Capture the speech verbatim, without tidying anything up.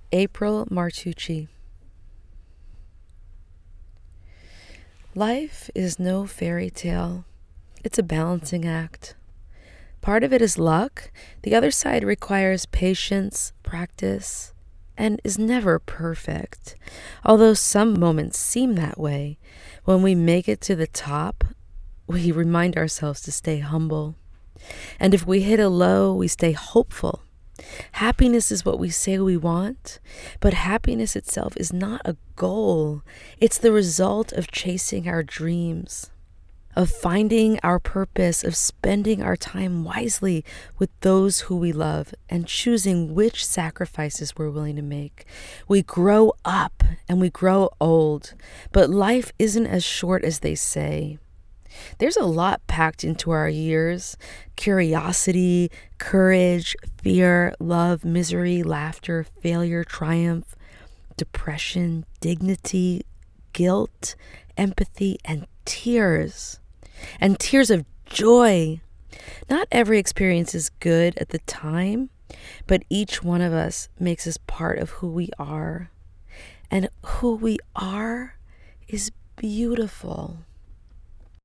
April Martucci. Life is no fairy tale. It's a balancing act. Part of it is luck. The other side requires patience, practice, and is never perfect. Although some moments seem that way, when we make it to the top, we remind ourselves to stay humble. And if we hit a low, we stay hopeful. Happiness is what we say we want, but happiness itself is not a goal. It's the result of chasing our dreams, of finding our purpose, of spending our time wisely with those who we love, and choosing which sacrifices we're willing to make. We grow up and we grow old, but life isn't as short as they say. There's a lot packed into our years: curiosity, courage, fear, love, misery, laughter, failure, triumph, depression, dignity, guilt, empathy, and tears. And tears of joy. Not every experience is good at the time, but each one of us makes us part of who we are. And who we are is beautiful.